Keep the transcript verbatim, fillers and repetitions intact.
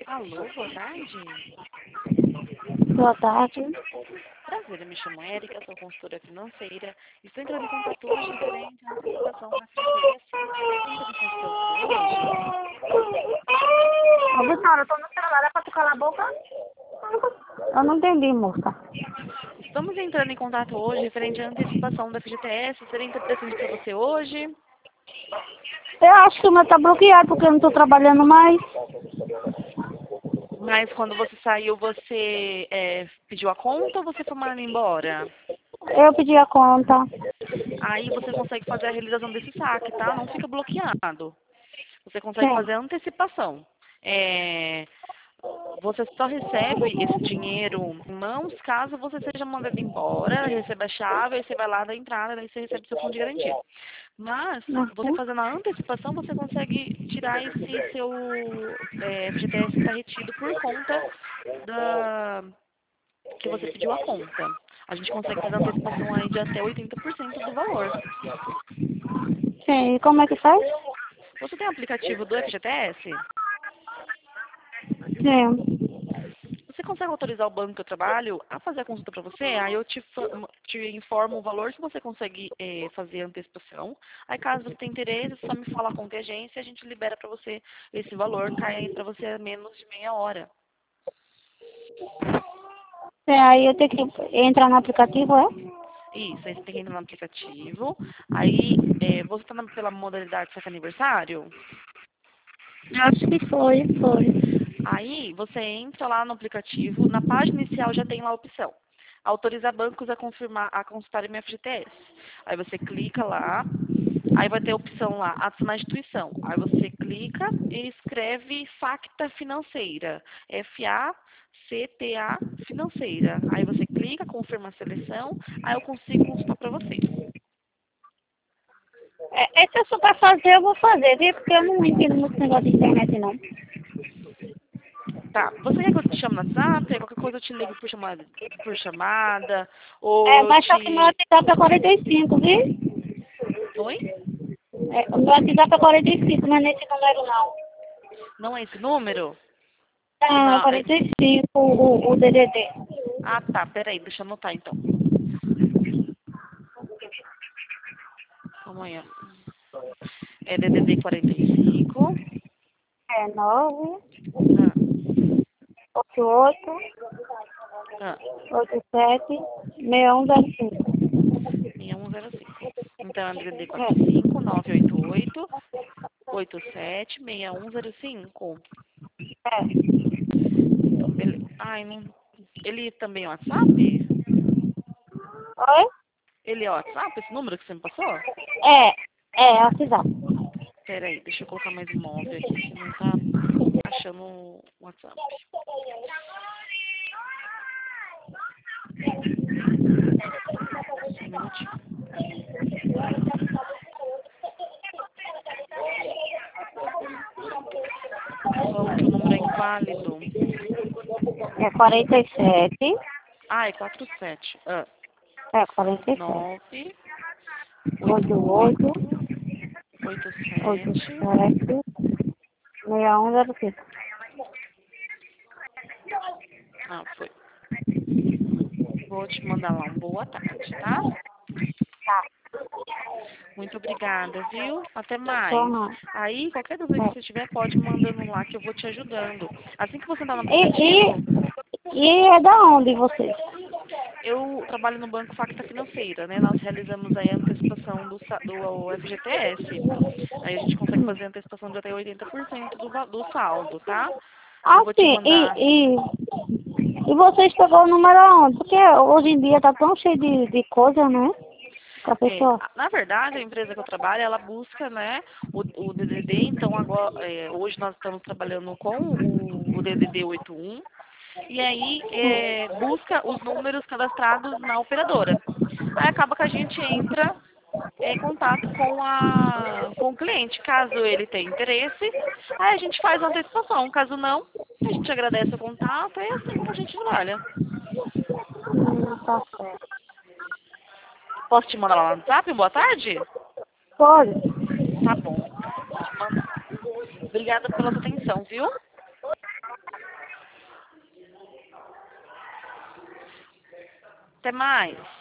Alô, boa tarde. Boa tarde. Prazer, eu me chamo Érica, sou consultora financeira. Estou entrando em contato hoje referente à antecipação da F G T S. Tem condições para você hoje? Ô, senhora, eu tô no celular, é pra tu calar a boca? Eu não entendi, moça. Estamos entrando em contato hoje referente à antecipação da F G T S. Seria interessante para você hoje? Eu acho que o meu tá bloqueado porque eu não tô trabalhando mais. Mas quando você saiu, você é, pediu a conta ou você foi mandado embora? Eu pedi a conta. Aí você consegue fazer a realização desse saque, tá? Não fica bloqueado. Você consegue Sim. fazer a antecipação. É, você só recebe esse dinheiro em mãos caso você seja mandado embora, receba a chave, aí você vai lá da entrada, daí você recebe seu fundo de garantia. Mas, você Uhum. fazendo a antecipação, você consegue tirar esse seu é, F G T S que está retido por conta da que você pediu a conta. A gente consegue fazer a antecipação aí de até oitenta por cento do valor. Sim, e como é que faz? Você tem aplicativo do F G T S? Sim. Você consegue autorizar o banco que eu trabalho a fazer a consulta para você? Aí eu te, fa- te informo o valor que você consegue eh, fazer a antecipação. Aí caso você tenha interesse, é só me fala com a agência e a gente libera para você esse valor, cai para você a menos de meia hora. Sim, aí eu tenho que entrar no aplicativo, é? Isso, aí você tem que entrar no aplicativo. Aí eh, você está pela modalidade saque aniversário? Acho que foi, foi. Aí você entra lá no aplicativo, na página inicial já tem lá a opção. Autorizar bancos a confirmar, a consultar M F G T S. Aí você clica lá, aí vai ter a opção lá, adicionar instituição. Aí você clica e escreve Facta Financeira, F A C T A Financeira. Aí você clica, confirma a seleção, aí eu consigo consultar para você. É, esse eu sou pra fazer, eu vou fazer, viu? Porque eu não entendo muito esse negócio de internet, não. Tá, você quer que eu te chame no WhatsApp? Qualquer coisa eu te ligo por chamada, por chamada, ou É, eu mas só que o meu te... WhatsApp é quarenta e cinco, viu? Oi? É, o meu WhatsApp é quarenta e cinco, não é nesse número, não. Não é esse número? Não, é Não, é... quarenta e cinco o, o D D D. Ah, tá, peraí, deixa eu anotar então. Amanhã. É D D D quarenta e cinco. É nove Ah, oito oito ah, oito sete seis um zero cinco. seis um zero cinco. Então é D D D quarenta e É, cinco, nove oito oito, oito sete, seis um zero cinco. é. Então, beleza. Ai, não... Ele também é WhatsApp? Oi? Ele é WhatsApp, esse número que você me passou? É, é, WhatsApp. Peraí, deixa eu colocar mais um nove aqui que não tá achando o WhatsApp. Só um minutinho. Falando que o número é inválido. É quarenta e sete. Ah, é quarenta e sete. Ah, É quarenta e sete. nove oito oito oito oito oito oito sete. sete seis um zero cinco. Ah, foi. Vou te mandar lá um boa tarde, tá? Tá. Muito obrigada, viu? Até mais. Toma. Aí, qualquer dúvida que você tiver, pode ir mandando lá que eu vou te ajudando. Assim que você entrar no E, aplicativo, e, e é da onde vocês? eu trabalho no Banco Facta Financeira, né? Nós realizamos aí a antecipação do, sa- do F G T S. Aí a gente consegue fazer a antecipação de até oitenta por cento do, va- do saldo, tá? Eu Ah, vou te sim. mandar. E, e, e vocês pegou o número aonde? Porque hoje em dia tá tão cheio de, de coisa, né? Que a É, pessoa... na verdade, a empresa que eu trabalho, ela busca, né, o, o D D D. Então, agora, é, hoje nós estamos trabalhando com o, o D D D oitenta e um. E aí, é, busca os números cadastrados na operadora. Aí acaba que a gente entra em contato com, a, com o cliente. Caso ele tenha interesse, aí a gente faz a antecipação. Caso não, a gente agradece o contato. É assim que a gente trabalha. Hum, tá certo. Posso te mandar lá no WhatsApp? Boa tarde? Pode. Tá bom. Vou te mandar. Obrigada pela sua atenção, viu? Até mais.